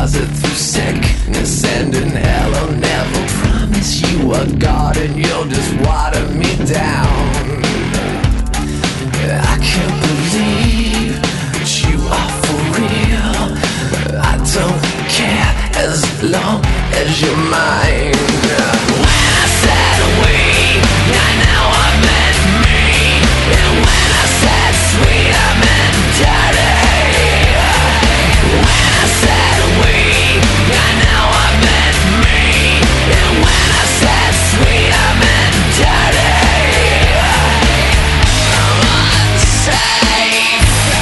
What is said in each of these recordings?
closet through sickness and in hell. I'll never promise you a garden, you'll just water me down. I can't believe that you are for real. I don't care as long as you're mine. When I said we, I know I meant me. And when I said sweet, I meant dirty. When I said we, I know I meant me. And when I said sweet, I meant dirty. I'm unsafe.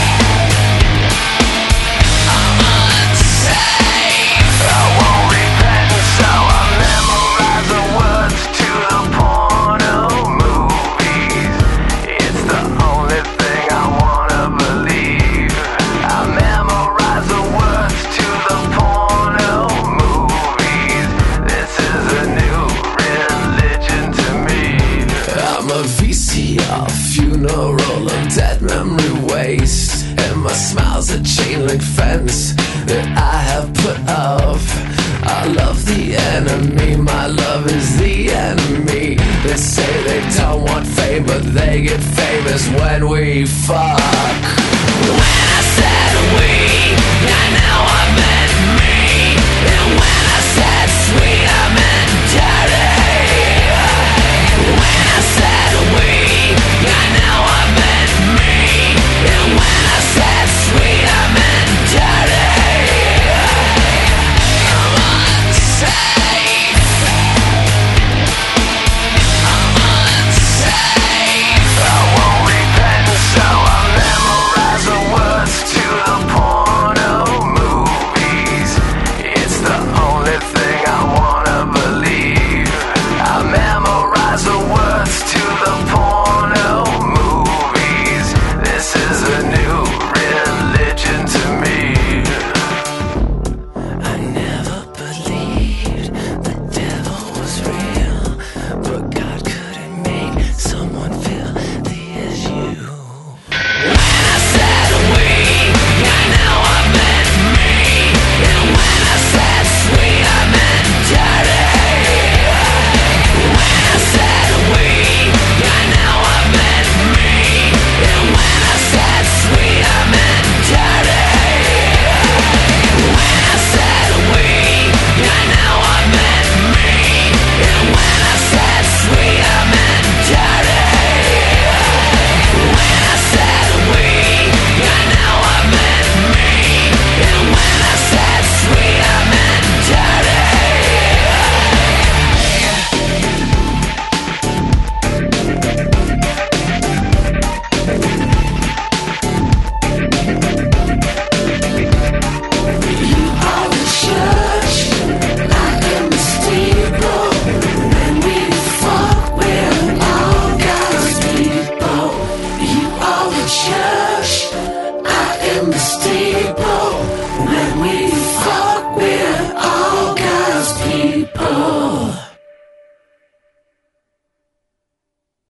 I'm unsafe. I won't repent, so I memorize the words to the porno movies. It's the only thing I wanna believe. I memorize the words to the porno movies. This is a new religion to me. I'm a VCR funeral of dead memory waste, and my smile's a chain link fence that I have put up. I love the enemy, my love is the enemy. They say they don't want fame, but they get famous when we fuck. When I said we, I know I meant me. And when I said sweet, I meant dirty. When I said we, I know I meant me. And when I said sweet, I meant dirty. I'm unsafe. I'm unsafe. I won't repent, so I memorize the words to the porno movies. It's the only thing I wanna believe. I memorize the words to the porno movies. This is a new religion to me. I never believed the devil was real, but God couldn't make someone filthy as you. When I said we, I know I meant me. And when I said sweet, I meant dirty. When I said we, I know I meant me. And when I said sweet, I meant dirty. When I said we, I know I meant me. And when I said sweet, I meant dirty. When I said we, I know I meant me. And when I said sweet, I meant dirty. You are the church, I am the steeple. When we fuck, we're all God's people. You are the church, I am the steeple. When we fuck, we're all God's people.